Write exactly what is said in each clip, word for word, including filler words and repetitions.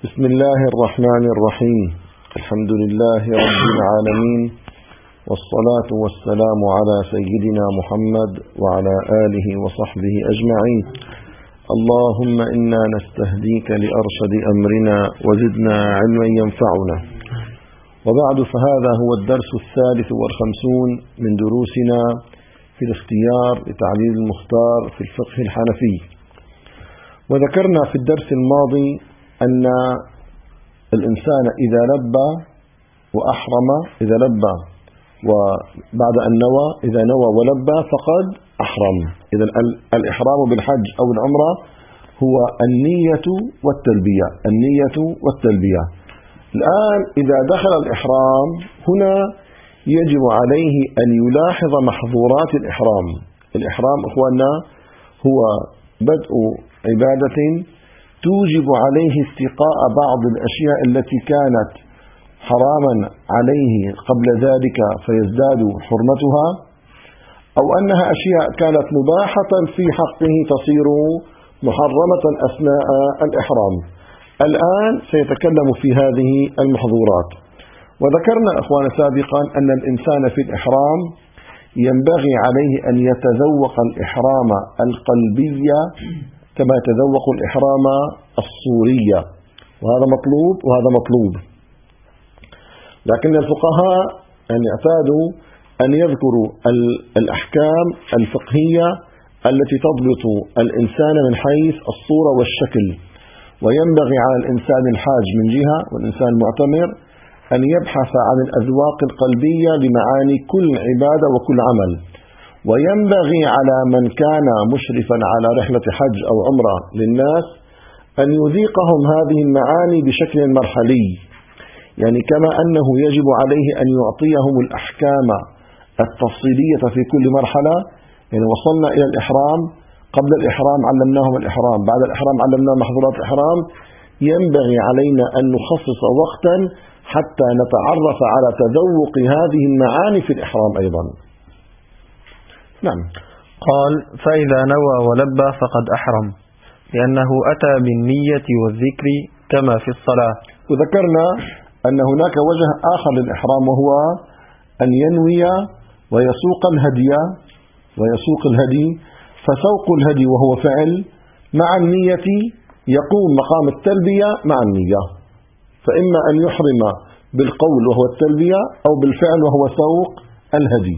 بسم الله الرحمن الرحيم. الحمد لله رب العالمين، والصلاة والسلام على سيدنا محمد وعلى آله وصحبه أجمعين. اللهم إنا نستهديك لأرشد أمرنا وزدنا علما ينفعنا. وبعد، فهذا هو الدرس الثالث والخمسون من دروسنا في الاختيار لتعليل المختار في الفقه الحنفي. وذكرنا في الدرس الماضي أن الإنسان إذا لبى وأحرم، إذا لبى وبعد أن نوى، إذا نوى ولبى فقد أحرم. إذا الإحرام بالحج أو العمرة هو النية والتلبية، النية والتلبية. الآن إذا دخل الإحرام هنا يجب عليه أن يلاحظ محظورات الإحرام. الإحرام إخواننا هو بدء عبادة توجب عليه استقاء بعض الأشياء التي كانت حراما عليه قبل ذلك فيزداد حرمتها، أو أنها أشياء كانت مباحة في حقه تصير محرمة أثناء الإحرام. الآن سيتكلم في هذه المحظورات. وذكرنا أخوان سابقا أن الإنسان في الإحرام ينبغي عليه أن يتذوق الإحرام القلبية كما يتذوق الإحرام الصورية، وهذا مطلوب وهذا مطلوب. لكن الفقهاء يعني اعتادوا أن يذكروا الأحكام الفقهية التي تضبط الإنسان من حيث الصورة والشكل. وينبغي على الإنسان الحاج من جهة والإنسان المعتمر أن يبحث عن الأذواق القلبية لمعاني كل عبادة وكل عمل. وينبغي على من كان مشرفا على رحلة حج أو عمرة للناس أن يذيقهم هذه المعاني بشكل مرحلي، يعني كما أنه يجب عليه أن يعطيهم الأحكام التفصيلية في كل مرحلة. يعني وصلنا إلى الإحرام، قبل الإحرام علمناهم الإحرام، بعد الإحرام علمناهم محظورات الإحرام. ينبغي علينا أن نخصص وقتا حتى نتعرف على تذوق هذه المعاني في الإحرام أيضا. نعم. قال: فإذا نوى ولبى فقد أحرم، لأنه أتى بالنية والذكر كما في الصلاة. وذكرنا أن هناك وجه آخر للإحرام، وهو أن ينوي ويسوق الهدي ويسوق الهدي فسوق الهدي وهو فعل مع النية يقوم مقام التلبية مع النية. فإما أن يحرم بالقول وهو التلبية، أو بالفعل وهو سوق الهدي.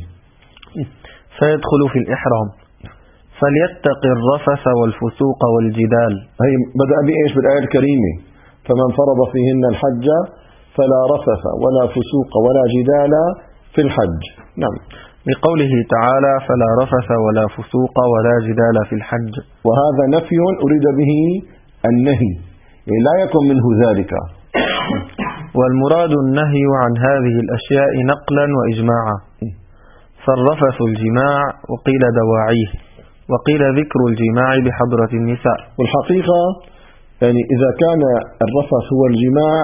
فيدخل في الإحرام فليتق الرفث والفسوق والجدال. هي بدأ بإيش؟ بالآية الكريمة: فمن فرض فيهن الحج فلا رفث ولا فسوق ولا جدال في الحج. نعم. بقوله تعالى: فلا رفث ولا فسوق ولا جدال في الحج. وهذا نفي أريد به النهي، يعني لا يكن منه ذلك. والمراد النهي عن هذه الأشياء نقلا وإجماعا. فالرفث الجماع، وقيل دواعيه، وقيل ذكر الجماع بحضرة النساء. والحقيقة يعني إذا كان الرفث هو الجماع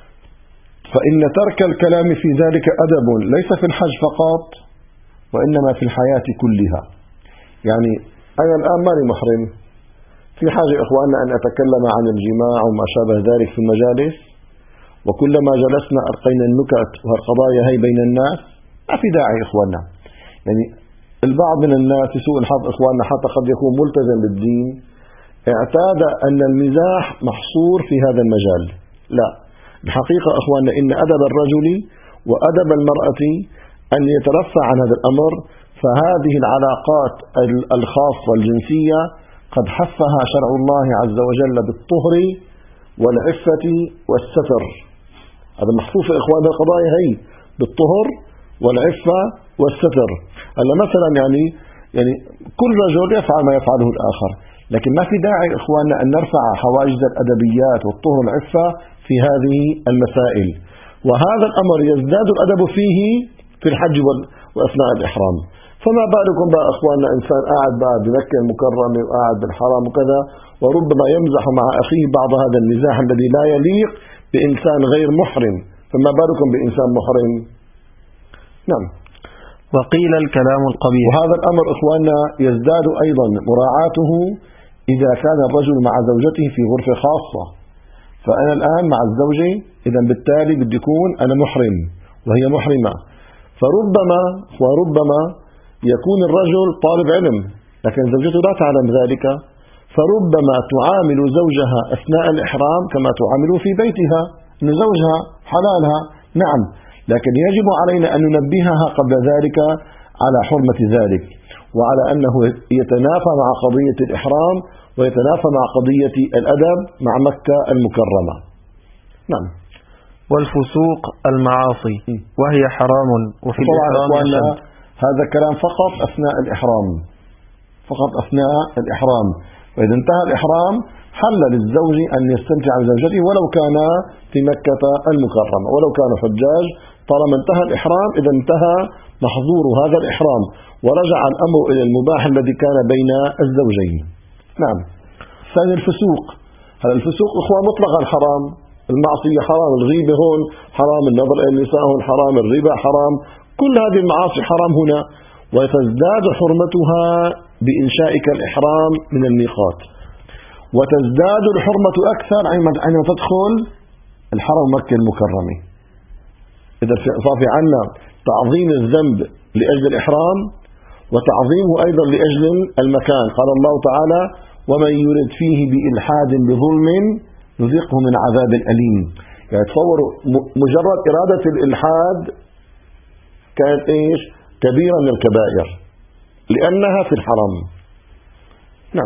فإن ترك الكلام في ذلك أدب ليس في الحج فقط، وإنما في الحياة كلها. يعني أنا الآن ماني محرم، في حاجة إخواننا أن أتكلم عن الجماع وما شابه ذلك في المجالس، وكلما جلسنا ألقينا النكت والقضايا هي بين الناس، ما في داعي إخواننا. يعني البعض من الناس سوء الحظ إخواننا حتى قد يكون ملتزم بالدين اعتاد أن المزاح محصور في هذا المجال. لا، الحقيقة إخواننا إن أدب الرجل وأدب المرأة أن يترفع عن هذا الأمر. فهذه العلاقات الخاصة الجنسية قد حفها شرع الله عز وجل بالطهر والعفة والستر. هذا محفوظ إخواننا القضايا هي بالطهر والعفة والستر. هلا مثلا يعني يعني كل رجل يفعل ما يفعله الآخر، لكن ما في داعي إخواننا أن نرفع حواجز الأدبيات والطهر والعفة في هذه المسائل. وهذا الأمر يزداد الأدب فيه في الحج وأثناء الإحرام. فما بالكم بقى إخواننا إنسان قاعد بقى بمكة المكرمة وقاعد بالحرام وكذا، وربما يمزح مع أخيه بعض هذا المزاح الذي لا يليق بإنسان غير محرم، فما بالكم بإنسان محرم. نعم. وقيل الكلام القبيح. وهذا الأمر إخواننا يزداد أيضا مراعاته إذا كان الرجل مع زوجته في غرفة خاصة، فأنا الآن مع الزوجة، إذا بالتالي بدي يكون أنا محرم وهي محرمة. فربما وربما يكون الرجل طالب علم لكن زوجته لا تعلم ذلك، فربما تعامل زوجها أثناء الإحرام كما تعامل في بيتها، أن زوجها حلالها نعم، لكن يجب علينا أن ننبهها قبل ذلك على حرمة ذلك، وعلى أنه يتنافى مع قضية الإحرام ويتنافى مع قضية الأدب مع مكة المكرمة. نعم. والفسوق المعاصي وهي حرام وفي الإحرام أشد. هذا كلام فقط أثناء الإحرام، فقط أثناء الإحرام. وإذا انتهى الإحرام حل للزوج أن يستمتع بزوجته ولو كان في مكة المكرمة، ولو كان حجاج، طالما انتهى الإحرام إذا انتهى محظور هذا الإحرام ورجع الأمر إلى المباح الذي كان بين الزوجين. نعم. ثاني الفسوق. هذا الفسوق إخوة مطلق الحرام، المعصية حرام، الغيبة هون حرام، النظر إلى النساء هون حرام، الربا حرام، كل هذه المعاصي حرام هنا، وتزداد حرمتها بإنشائك الإحرام من الميقات، وتزداد الحرمة أكثر عندما تدخل الحرم مكة المكرمة. إذا صار في عنا تعظيم الذنب لأجل الإحرام وتعظيمه أيضا لأجل المكان. قال الله تعالى: ومن يرد فيه بإلحاد بظلم نذقه من عذاب أليم. يعني تصوروا مجرد إرادة الإلحاد كانت إيش؟ كبيرة من الكبائر لأنها في الحرم. نعم.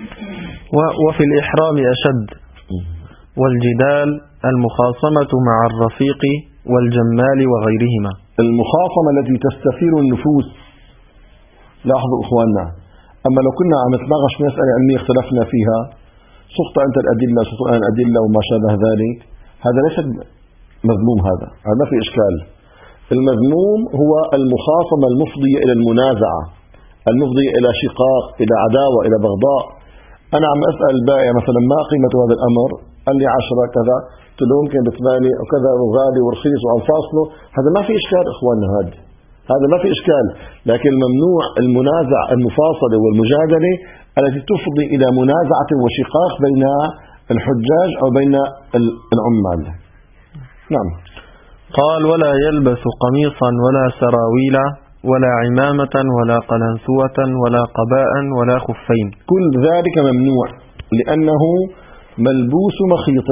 وفي الإحرام أشد. والجدال المخاصمة مع الرفيق والجمال وغيرهما. المخاصمة التي تستثير النفوس. لاحظوا إخواننا، أما لو كنا عم نتناقش مسألة علمية اختلفنا فيها، سقط أنت الأدلة سقط أنا الأدلة وما شابه ذلك، هذا ليس مذموم، هذا هذا ما في إشكال. المذموم هو المخاصمة المفضية إلى المنازعة، المفضية إلى شقاق، إلى عداوة، إلى بغضاء. أنا عم أسأل البائع مثلا ما قيمة هذا الأمر، قال لي عشرة كذا، قلت له ممكن بثمانية وكذا وغالي ورخيص وعم فاصله، هذا ما في إشكال إخواننا، هذا هذا ما في إشكال. لكن ممنوع المنازع المفاصلة والمجادلة التي تفضي إلى منازعة وشقاق بين الحجاج أو بين العمال. نعم. قال: ولا يلبس قميصا ولا سراويل ولا عمامة ولا قلنسوة ولا قباء ولا خفين. كل ذلك ممنوع لأنه ملبوس مخيط،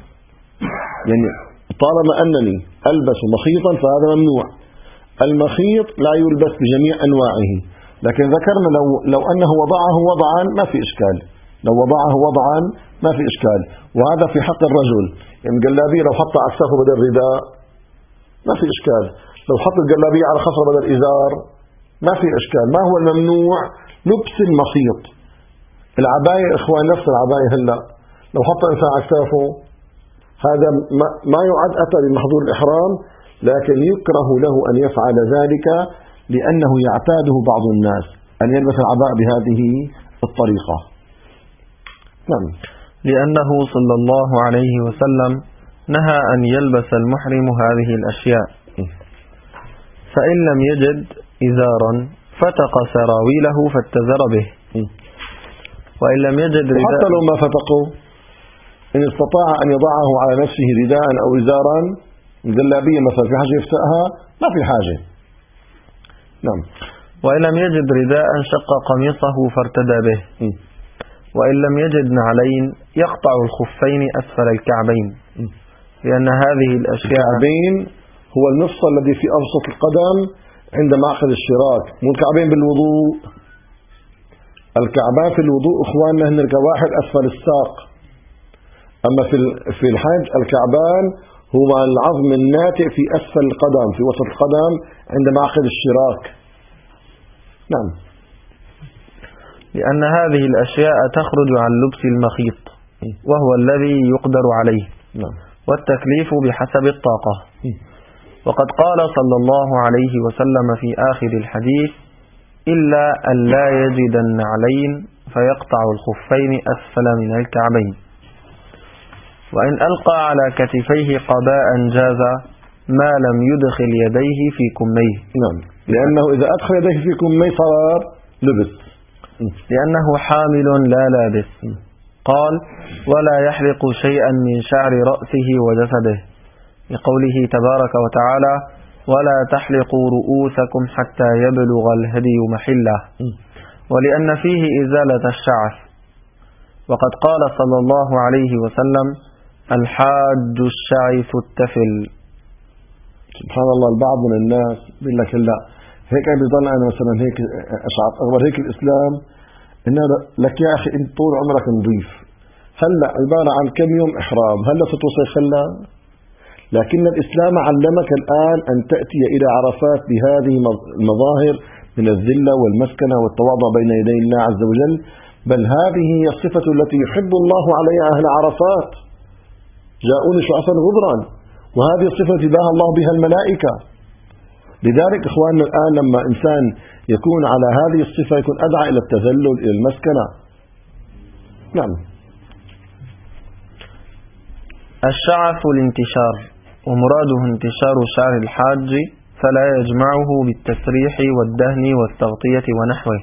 يعني طالما أنني ألبس مخيطا فهذا ممنوع. المخيط لا يلبس بجميع أنواعه، لكن ذكرنا لو, لو أنه وضعه وضعا ما في إشكال، لو وضعه وضعا ما في إشكال. وهذا في حق الرجل، يعني جلابية لو حط عكسه بدل رداء ما في إشكال، لو حط الجلابية على خصر بدل إزار ما في إشكال. ما هو الممنوع؟ لبس المخيط. العباية إخوان نفس العباية هلا لو حط إنسان عكسه هذا ما يعد أتى بمحظور الإحرام، لكن يكره له أن يفعل ذلك لأنه يعتاده بعض الناس أن يلبس العباء بهذه الطريقة. نعم. لأنه صلى الله عليه وسلم نهى أن يلبس المحرم هذه الأشياء. فإن لم يجد إزارا فتق سراويله فاتزر به، وإن لم يجد رداء، حتى لو ما فتقوا إن استطاع أن يضعه على نفسه رداء أو إزارا، الجلابية مثلا في حاجة يفتقها ما في حاجة. نعم. وإن لم يجد رداء شق قميصه فارتدى به. م. وإن لم يجد نعلين يقطع الخفين أسفل الكعبين، لأن هذه الأشياء الكعبين هو المفصل الذي في أوسط القدم عند معقد الشراك، مو الكعبين بالوضوء. الكعبان في الوضوء إخواننا هن الكواحل أسفل الساق، أما في في الحج الكعبان هو العظم الناتئ في أسفل القدم في وسط القدم عند معقد الشراك. نعم. لأن هذه الأشياء تخرج عن لبس المخيط وهو الذي يقدر عليه. نعم. والتكليف بحسب الطاقة. وقد قال صلى الله عليه وسلم في آخر الحديث: إلا أن لا يجد النعلين فيقطع الخفين أسفل من الكعبين. وإن ألقى على كتفيه قباء جاز ما لم يدخل يديه في كميه. نعم. لأنه إذا أدخل يديه في كميه صار لبس، لأنه حامل لا لابس. قال: ولا يحلق شيئا من شعر رأسه وجسده، لقوله تبارك وتعالى: ولا تحلقوا رؤوسكم حتى يبلغ الهدي محله، ولأن فيه إزالة الشعر. وقد قال صلى الله عليه وسلم: الحاج الشعث التفل. سبحان الله، البعض من الناس بيقول لك لا هيك بيضل أنا مثلا هيك أشعر أخبر هيك الإسلام إنه لك يا أخي أنت طول عمرك نظيف، هلا عبارة عن كم يوم إحرام، هلا فتوصل خلا، لكن الإسلام علمك الآن أن تأتي إلى عرفات بهذه المظاهر من الذلة والمسكنة والتواضع بين يدي الله عز وجل، بل هذه هي الصفة التي يحب الله عليها أهل عرفات، جاءوني شعثا غبرا، وهذه الصفة تباهى الله بها الملائكة. لذلك إخواننا الآن لما إنسان يكون على هذه الصفة يكون أدعى إلى التذلل إلى المسكنة. نعم. الشعث الانتشار، ومراده انتشار شعر الحاج، فلا يجمعه بالتسريح والدهن والتغطية ونحوه.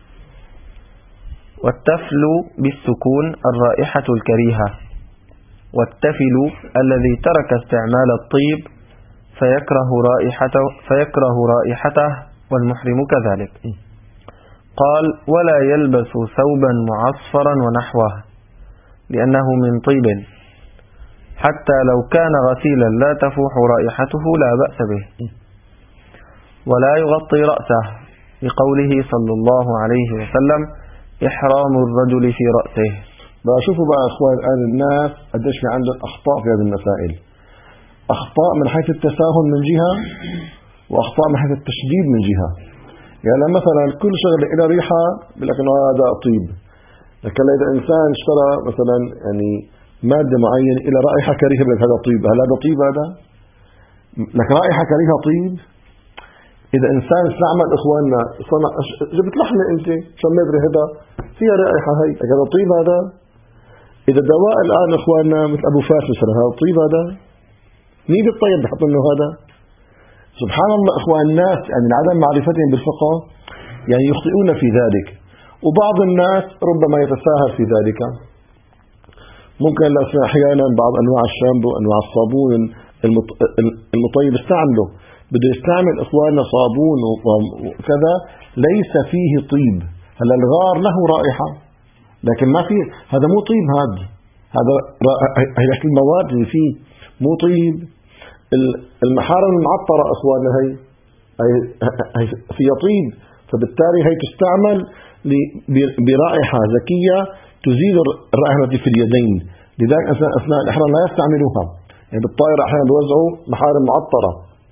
والتفل بالسكون الرائحة الكريهة، والتفل الذي ترك استعمال الطيب فيكره رائحته, فيكره رائحته والمحرم كذلك. قال: ولا يلبس ثوبا معصفرا ونحوه، لأنه من طيب، حتى لو كان غسيلا لا تفوح رائحته لا بأس به. ولا يغطي رأسه، لقوله صلى الله عليه وسلم: إحرام الرجل في رأسه. بقى شوفوا بقى أخوان الآن الناس قديش في عندهم أخطاء في هذه المسائل، أخطاء من حيث التساهل من جهة، وأخطاء من حيث التشديد من جهة. يعني مثلا كل شغلة إلى ريحة بيقول لك إنه هذا طيب، لكن إذا إنسان اشترى مثلا يعني مادة معينة إلى رائحة كريهة بيقول لك هذا طيب، هل هذا طيب؟ هذا لك رائحة كريهة طيب؟ إذا إنسان استعمل إخواننا صنع جبت لحمة أنت سميت ريحتها فيها رائحة، هي هذا طيب؟ هذا إذا دواء الآن إخواننا مثل أبو فاس مثلا هذا طيب؟ هذا مين بالطيب بحط إنه هذا؟ سبحان الله إخوان الناس يعني عدم معرفتهم بالفقه يعني يخطئون في ذلك، وبعض الناس ربما يتساهل في ذلك. ممكن أحيانا بعض أنواع الشامبو أنواع الصابون المطيب استعمله، بده يستعمل إخواننا صابون وكذا ليس فيه طيب. هلا الغار له رائحة لكن ما فيه، هذا مو طيب، هذا هذا هي المواد اللي فيه مو طيب. المحارم المعطرة إخواننا هي هي فيها طيب، فبالتالي هي تستعمل برائحة ذكية تزيل الرائحة التي في اليدين، لذلك أثناء الإحرام لا يستعملوها. يعني بالطائرة أحيانا بيوزعوا محارم معطرة،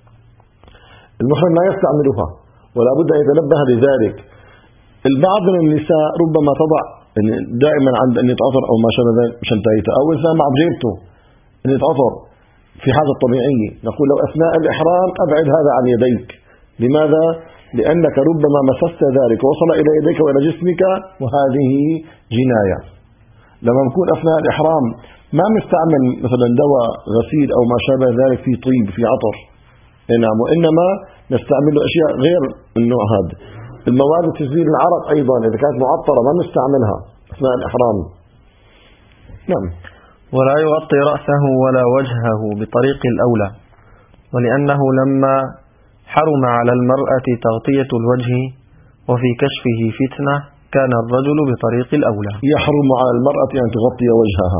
المحرم لا يستعملها ولا بد أن يتنبه لذلك. البعض من النساء ربما تضع دائما عند أن يتعطر أو ما شابه ذلك شنتايته، أو إنسان مع بجيبته أن يتعطر في حاجة طبيعية، نقول له أثناء الإحرام أبعد هذا عن يديك. لماذا؟ لأنك ربما مسست ذلك وصل إلى يديك وإلى جسمك، وهذه جناية. لما نكون أثناء الإحرام ما نستعمل مثلا دواء غسيل أو ما شابه ذلك في طيب في عطر، نعم، وإنما نستعمل أشياء غير النوع هذا. المواد تزيل العرق أيضا إذا كانت معطرة ما نستعملها أثناء الإحرام. نعم. ولا يغطي رأسه ولا وجهه بطريق الأولى، ولأنه لما حرم على المرأة تغطية الوجه وفي كشفه فتنة كان الرجل بطريق الأولى. يحرم على المرأة أن تغطي وجهها.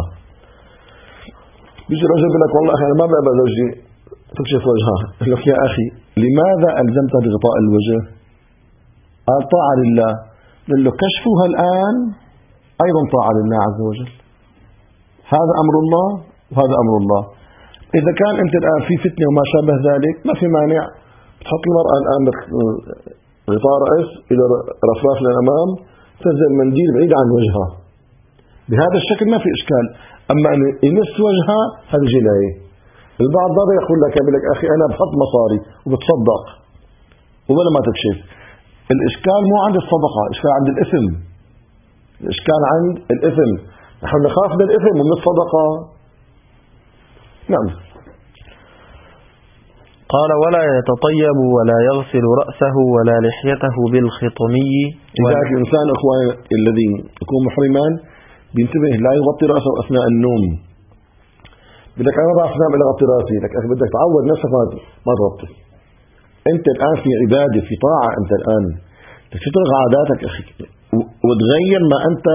بيجي رجل يقول لك والله أخي أنا ما بقبل وجهي تكشف وجهها، يقول لك يا أخي لماذا ألزمتها بغطاء الوجه؟ قال طاعة لله، قال له كشفها الآن أيضا طاعة لله عز وجل، هذا أمر الله وهذا أمر الله. إذا كان أنت الآن في فتنة وما شابه ذلك ما في مانع تحط المرأة الآن غطاء رأس إلى رفراف للأمام، تنزل منديل بعيد عن وجهها، بهذا الشكل ما في إشكال. أما أن يمس وجهها هذا جناية. البعض ضرر يقول لك يقول لك أخي أنا بحط مصاري وبتصدق وبلا ما تكشف. الإشكال مو عند الصدقة، الإشكال عند الإثم، الإشكال عند الإثم. نحن نخاف من الإثم ومن الصدقة. نعم. قال: ولا يتطيب ولا يغسل رأسه ولا لحيته بالخطمي. لذلك الإنسان أخوان الذي يكون محرما بينتبه لا يغطي رأسه أثناء النوم. بدك أنا ما بعرف نام إلا غطي رأسي، لك أخي بدك تعود نفسك ما ما تغطي. أنت الآن في عبادة، في طاعة، أنت الآن بدك تترك عاداتك أخي وتغير ما أنت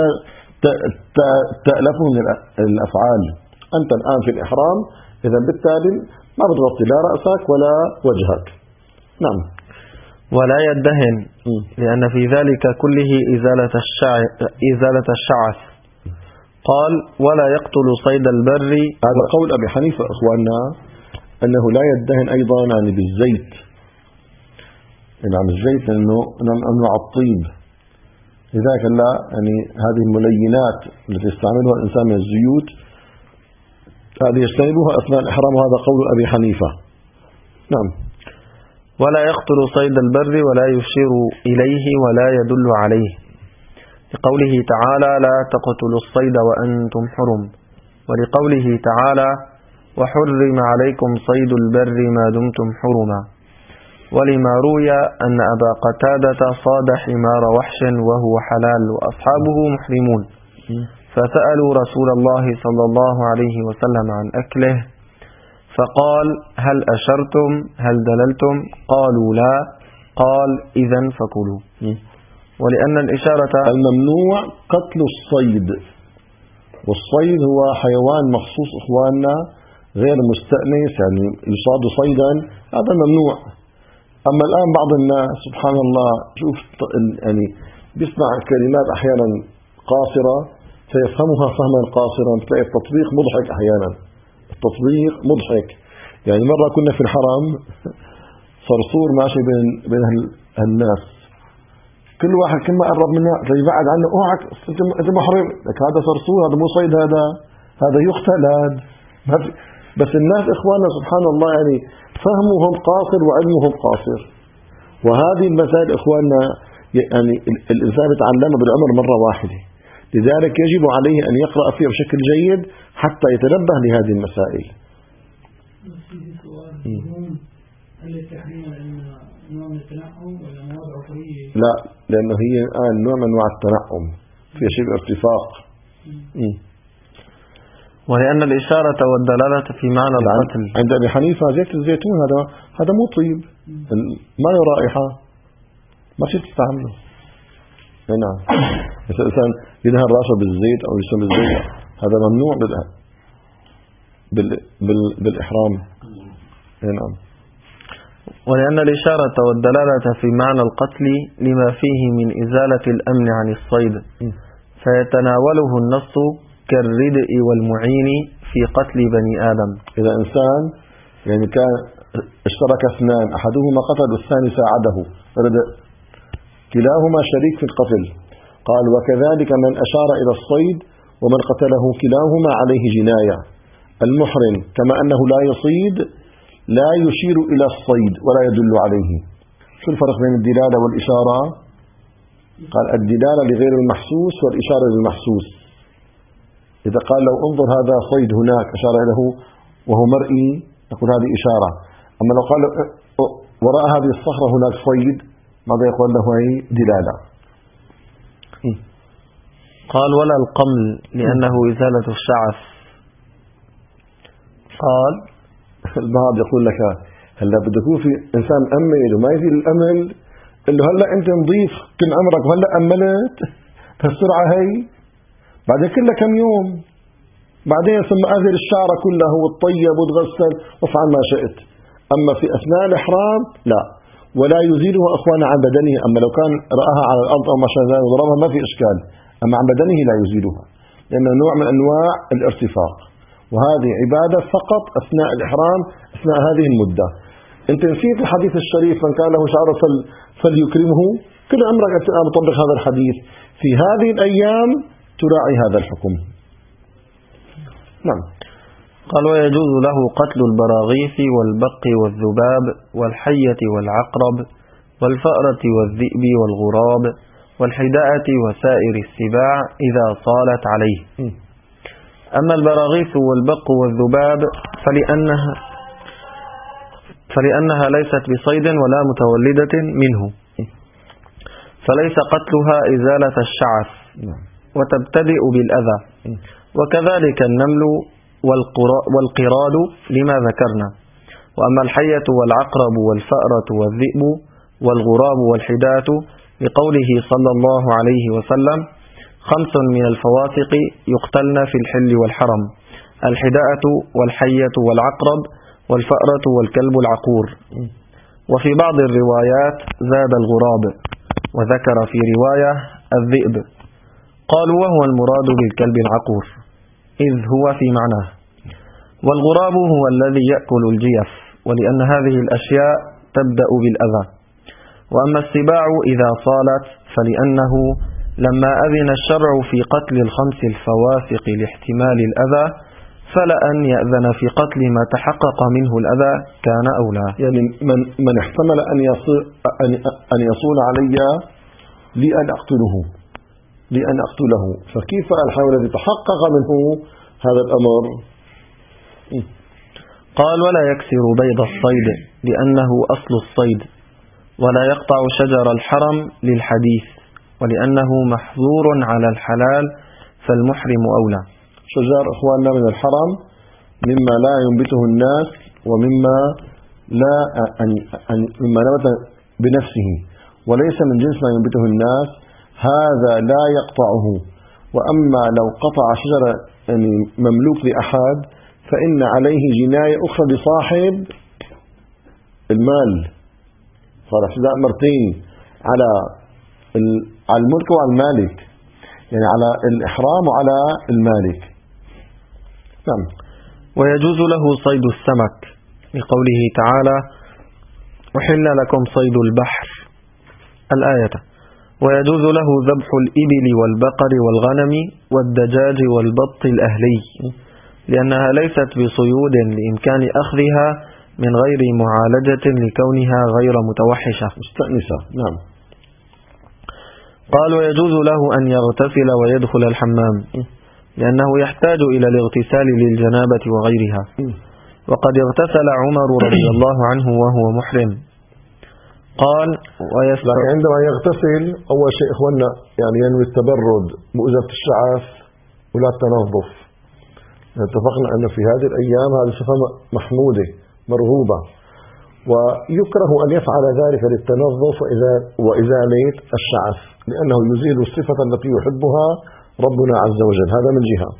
تألفه من الأفعال. أنت الآن في الإحرام، إذا بالتالي ما بتغطي لا رأسك ولا وجهك. نعم. ولا يدهن، لأن في ذلك كله إزالة الشعث, إزالة الشعث. قال: ولا يقتل صيد البر. هذا قول أبي حنيفة أخواننا، أنه لا يدهن أيضا يعني بالزيت، يعني الزيت أنه أنواع الطيب، لذلك لا يعني هذه الملينات التي يستعملها الإنسان من الزيوت هذه يجتنبها أثناء الإحرام، وهذا قول أبي حنيفة. نعم. ولا يقتل صيد البر ولا يشير إليه ولا يدل عليه، لقوله تعالى: لا تقتلوا الصيد وأنتم حرم، ولقوله تعالى: وحرم عليكم صيد البر ما دمتم حرما. ولما روي أن أبا قتادة صاد حمار وحش وهو حلال وأصحابه محرمون، فسألوا رسول الله صلى الله عليه وسلم عن أكله، فقال: هل أشرتم؟ هل دللتم؟ قالوا لا. قال: إذن فكلوا. ولأن الإشارة الممنوع قتل الصيد، والصيد هو حيوان مخصوص إخواننا غير مستأنس، يعني يصاد صيدا، هذا ممنوع. أما الآن بعض الناس سبحان الله شوف يعني بيسمع كلمات أحيانا قاصرة فيفهمها فهما قاصرا، تلاقي التطبيق مضحك أحيانا، التطبيق مضحك. يعني مرة كنا في الحرم، صرصور ماشي بين بين الناس، كل واحد كل ما قرب منه يبعد عنه، اوعك انت محرم، لك هذا صرصور، هذا مو صيد، هذا هذا يقتل. هذا بس الناس إخواننا سبحان الله يعني فهمهم قاصر وعلمهم قاصر. وهذه المسائل إخواننا يعني الإنسان يتعلمها بالعمر مرة واحدة، لذلك يجب عليه أن يقرأ فيها بشكل جيد حتى يتنبه لهذه المسائل. لا، لأنه هي الآن نوع من أنواع التنعم، في شيء ارتفاق. ولأن الإشارة والدلالة في معنى القتل. عند أبي حنيفة زيت الزيتون هذا هذا مو طيب، ما له رائحة، ما فيك تستعمله. نعم. إذا الإنسان يدهن رأسه بالزيت أو يسمى بالزيت، هذا ممنوع بال بال بال بالإحرام. نعم. ولأن الإشارة والدلالة في معنى القتل لما فيه من إزالة الأمن عن الصيد، فيتناوله النص كالردء والمعين في قتل بني آدم. إذا إنسان يعني كان اشترك اثنان، أحدهما قتل والثاني ساعده، كلاهما شريك في القتل. قال: وكذلك من أشار إلى الصيد ومن قتله كلاهما عليه جناية. المحرم كما أنه لا يصيد لا يشير إلى الصيد ولا يدل عليه. شو الفرق بين الدلالة والإشارة؟ قال: الدلالة لغير المحسوس والإشارة للمحسوس. إذا قال لو انظر هذا صيد هناك أشار له وهو مرئي، نقول هذه إشارة. أما لو قال وراء هذه الصخرة هناك صيد، ماذا يقول له؟ هي دلالة. قال: ولا القمل لأنه إزالة الشعث. قال: البعض يقول لك هلا بده يكون في إنسان مأمل وما يزيل الأمل، قل له هلا أنت نظيف كل عمرك وهلا أملت بهالسرعة هي، بعدين كلها كم يوم، بعدين ثم أزل الشعر كله وتطيب وتغسل وافعل ما شئت. أما في أثناء الإحرام لا، ولا يزيلها أخوانا عن بدنه. أما لو كان رآها على الأرض أو ما شابه وضربها ما في إشكال، أما عن بدنه لا يزيلها، لأنه نوع من أنواع الارتفاق، وهذه عبادة فقط أثناء الإحرام، أثناء هذه المدة. أنت نسيت الحديث الشريف: من كان له شعر فليكرمه. كل عمرك أنت مطبق هذا الحديث، في هذه الأيام تراعي هذا الحكم. نعم. قال: ويجوز له قتل البراغيث والبق والذباب والحية والعقرب والفأرة والذئب والغراب والحداءة وسائر السباع إذا صالت عليه. أما البراغيث والبق والذباب فلأنها, فلأنها ليست بصيد ولا متولدة منه، فليس قتلها إزالة الشعث، وتبتدئ بالأذى، وكذلك النمل والقراد لما ذكرنا. وأما الحية والعقرب والفأرة والذئب والغراب والحداة لقوله صلى الله عليه وسلم: خمس من الفواسق يقتلن في الحل والحرم: الحداءة والحية والعقرب والفأرة والكلب العقور. وفي بعض الروايات زاد الغراب، وذكر في رواية الذئب. قالوا: وهو المراد بالكلب العقور، إذ هو في معناه. والغراب هو الذي يأكل الجيف، ولأن هذه الأشياء تبدأ بالأذى. وأما السباع إذا صالت فلأنه لما أذن الشرع في قتل الخمس الفواسق لاحتمال الأذى، فلأن يأذن في قتل ما تحقق منه الأذى كان أولى. يعني من, من احتمل أن يصول, أن يصول علي لأن أقتله لأن أقتله فكيف الحيوان الذي تحقق منه هذا الأمر؟ قال: ولا يكسر بيض الصيد لأنه أصل الصيد، ولا يقطع شجر الحرم للحديث، ولأنه محظور على الحلال فالمحرم أولى. شجر إخواننا من الحرم مما لا ينبته الناس، ومما لا أن أن مما نبت بنفسه وليس من جنس ما ينبته الناس، هذا لا يقطعه. وأما لو قطع شجرة يعني مملوك لأحد فإن عليه جناية أخرى لصاحب المال، صار اعتداء مرتين على على الملك وعلى المالك، يعني على الإحرام وعلى المالك. نعم. ويجوز له صيد السمك لقوله تعالى: أحل لكم صيد البحر الآية. ويجوز له ذبح الإبل والبقر والغنم والدجاج والبط الأهلي، لأنها ليست بصيود لإمكان أخذها من غير معالجة لكونها غير متوحشة مستأنسة. نعم. قال: ويجوز له أن يغتسل ويدخل الحمام، لأنه يحتاج إلى الاغتسال للجنابة وغيرها. وقد اغتسل عمر رضي الله عنه وهو محرم. قال: لكن عندما يغتسل أول شيء إخواننا يعني ينوي التبرد، مؤذة الشعث ولا التنظف. اتفقنا أن في هذه الأيام هذه صفة محمودة مرغوبة، ويكره أن يفعل ذلك للتنظف وإزالة الشعث، لأنه يزيل الصفة التي يحبها ربنا عز وجل. هذا من جهة.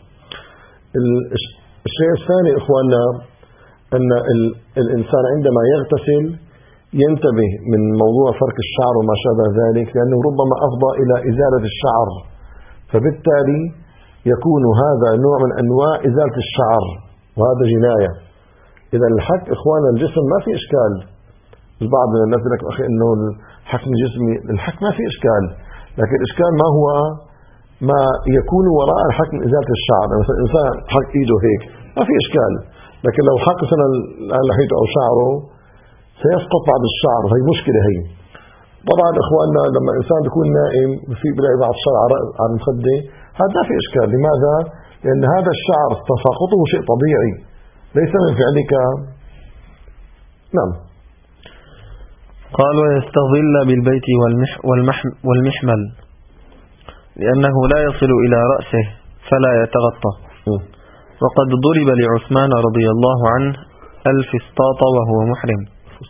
الشيء الثاني إخواننا أن الإنسان عندما يغتسل ينتبه من موضوع فرك الشعر وما شابه ذلك، لأنه ربما أفضى إلى إزالة الشعر، فبالتالي يكون هذا نوع من أنواع إزالة الشعر، وهذا جناية. إذا الحك إخوانا الجسم ما في إشكال. البعض من الناس يقول لك أخي إنه الحك جسمي، الحك ما في إشكال، لكن الإشكال ما هو ما يكون وراء الحك من إزالة الشعر. مثلا الإنسان حك إيده هيك ما في إشكال، لكن لو حك مثلا لحيته أو شعره سيسقط بعض الشعر، هي مشكلة. هي طبعا إخواننا لما الإنسان بيكون نائم في بلاقي بعض الشعر على المخدة، هذا ما في إشكال. لماذا؟ لأن هذا الشعر تساقطه شيء طبيعي ليس من فعلك. نعم. قال: ويستظل بالبيت والمح والمح والمحمل، لأنه لا يصل إلى رأسه فلا يتغطى. وقد ضرب لعثمان رضي الله عنه الفسطاط وهو محرم.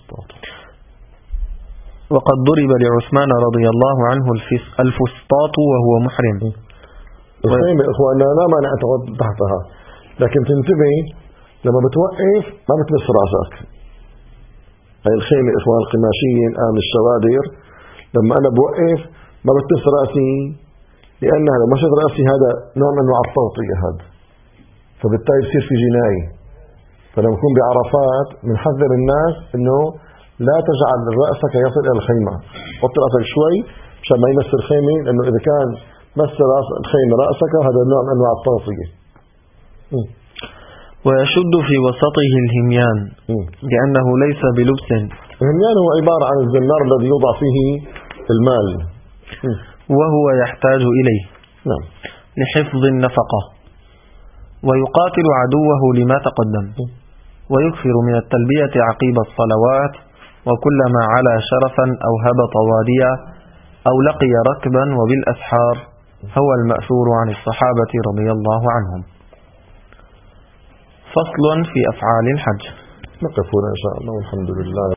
وقد ضرب لعثمان رضي الله عنه الفسطاط وهو محرم. الخيمة إخواننا لا مانع تغطى تحتها، لكن تنتبه لما بتوقف ما بتمس راسك. هاي الخيمة إخوان القماشية الآن الشوادر، لما أنا بوقف ما بتمس راسي، لأنها لو مشت راسي هذا نوع من أنواع التغطية هذا، فبالتالي بصير في جناية. فلما نكون بعرفات بنحذر الناس إنه لا تجعل رأسك يصل إلى الخيمة، حط رأسك شوي مشان ما يمس الخيمة، لأنه إذا كان مس رأس الخيمة رأسك هذا نوع من أنواع التغطية. ويشد في وسطه الهميان لأنه ليس بلبس. الهميان هو عبارة عن الزنار الذي يوضع فيه المال، وهو يحتاج إليه نعم لحفظ النفقة. ويقاتل عدوه لما تقدم. ويكثر من التلبية عقيب الصلوات، وكلما علا شرفا أو هبط واديا أو لقي ركبا، وبالأسحار هو المأثور عن الصحابة رضي الله عنهم. فصل في أفعال الحج. نقف هنا إن شاء الله والحمد لله.